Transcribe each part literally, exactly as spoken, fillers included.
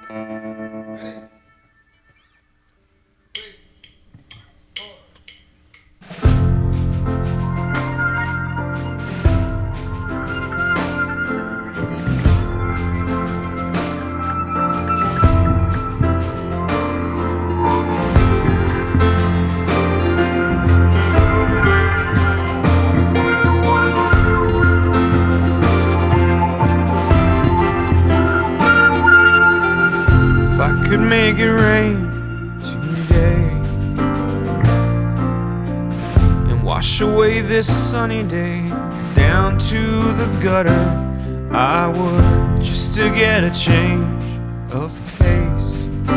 Could make it rain today and wash away this sunny day down to the gutter. I would, just to get a change of pace.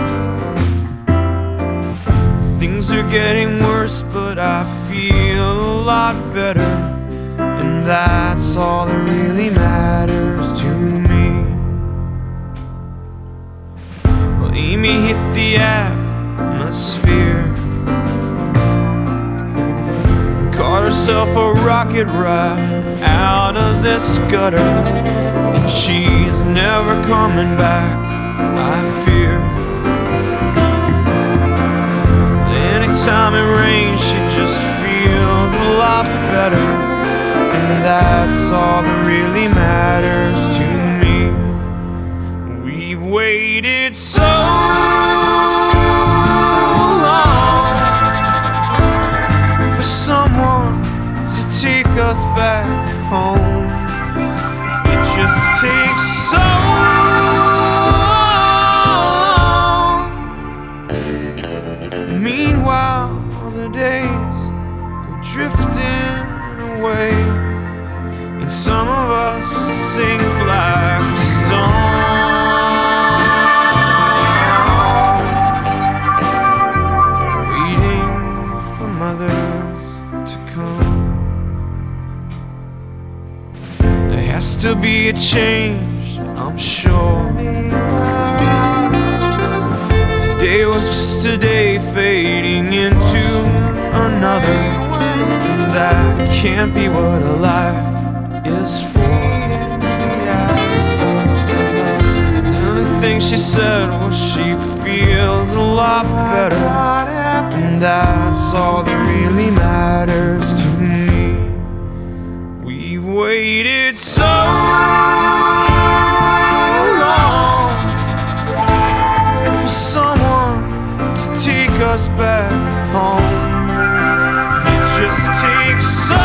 Things are getting worse, but I feel a lot better, and that's all that really matters to me. Amy hit the atmosphere, caught herself a rocket ride out of this gutter, and she's never coming back, I fear. Anytime it rains, she just feels a lot better, and that's all that really matters to me. We've waited so long for someone to take us back home. It just takes so long. Meanwhile, the days go drifting away, and some of us sink like a stone. To be a change, I'm sure. Today was just a day fading into another. That can't be what a life is for. And the thing she said was she feels a lot better, and that's all that really matters to me. We've waited so long for someone to take us back home. It just takes so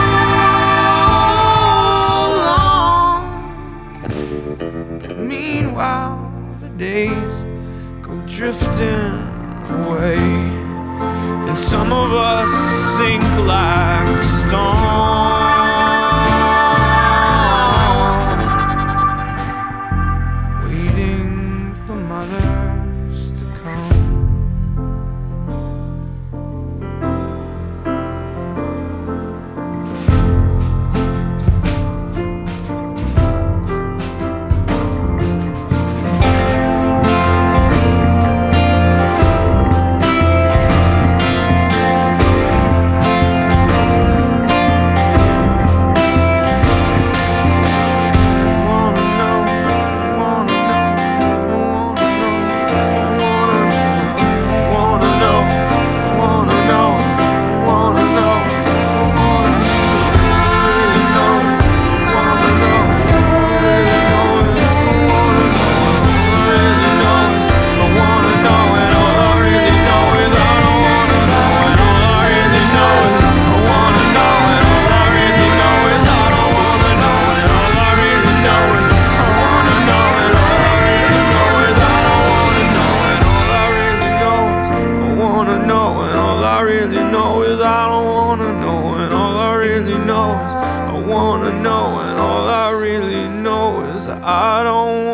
long. Meanwhile, the days go drifting away, and some of us sink like a stone. I don't